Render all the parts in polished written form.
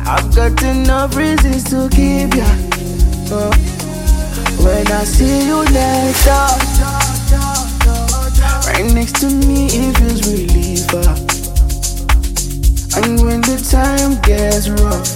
I've got enough reasons to keep ya. When I see you next up, right next to me, it feels reliever. And when the time gets rough,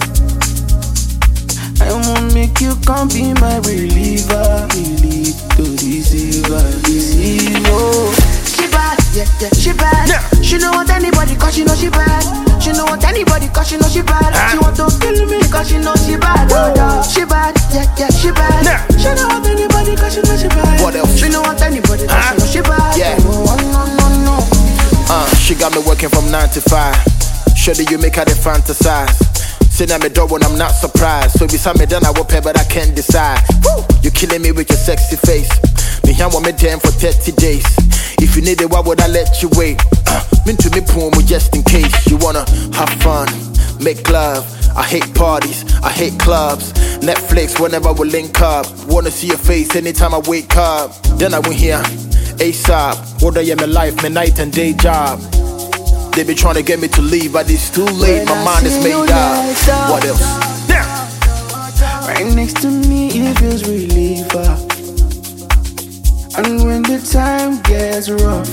I won't make you come be my reliever. Relief to deceiver, deceiver. She bad, yeah, yeah, she bad. Yeah. She know what anybody cause she know she bad. She know what anybody cause she know she bad. She want to kill me cause she know she bad. She bad, yeah, yeah, she bad. Yeah. She know what anybody cause she know she bad. What else? She know what anybody cause she know she bad. Yeah. Oh, no. She got me working from 9 to 5. Surely you make her the fantasize. Sitting at my door when I'm not surprised. So beside me then I will pay but I can't decide. Woo! You killing me with your sexy face. Me here want me damn for 30 days. If you need it, why would I let you wait? Mean to me poom just in case. You wanna have fun, make love. I hate parties, I hate clubs. Netflix whenever we link up. Wanna see your face anytime I wake up. Then I went here, ASAP. What I am my life, my night and day job. They be trying to get me to leave, but it's too late. My mind is made up. What else? Yeah. Right next to me, it feels reliever. And when the time gets rough,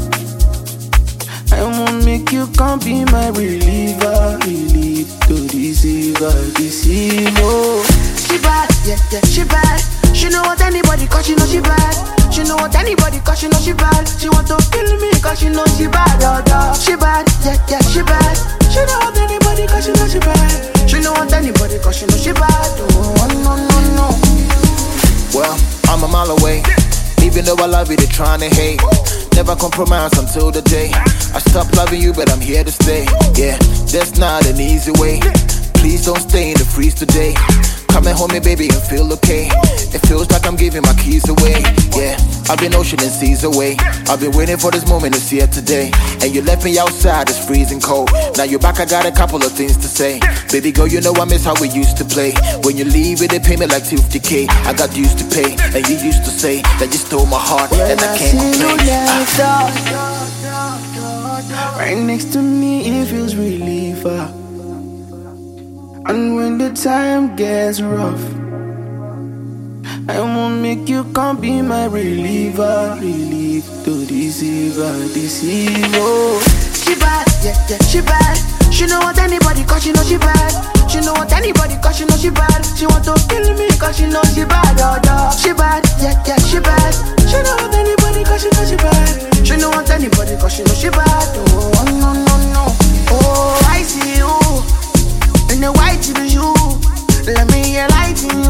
I won't make you come be my reliever. Relief to deceiver, deceiver. She bad, yeah, yeah, she bad. She know what anybody cause she know she bad. She know what anybody cause she know she bad. She want to kill me cause she know she bad. She bad, yeah, yeah, she bad. She know what anybody cause she know she bad. She know what anybody cause she know she bad. Oh, no, no, no. Well, I'm a mile away. Even though I love you, they tryna hate. Never compromise until the day I stop loving you, but I'm here to stay. Yeah, that's not an easy way. Please don't stay in the freeze today. Come and hold me, baby, and feel okay. It feels like I'm giving my keys away. Yeah, I've been ocean and seas away. I've been waiting for this moment to see it today. And you left me outside, it's freezing cold. Now you're back, I got a couple of things to say. Baby girl, you know I miss how we used to play. When you leave it, they pay me like 50K. I got dues to pay, and you used to say that you stole my heart, and I can't complain. Right next to me, it feels reliever. And when the time gets rough, I won't make you come be my reliever. Relief to deceiver, deceiver. She bad, yeah, yeah, she bad. She know what anybody cause she know she bad. She know what anybody cause she know she bad. She want to kill me cause she know she bad. She bad, yeah, yeah, she bad. She know what anybody cause she know she bad. She know what anybody cause she know she bad. Oh, no, no, no. Oh, I see you in the white TV shoe. Let me hear light in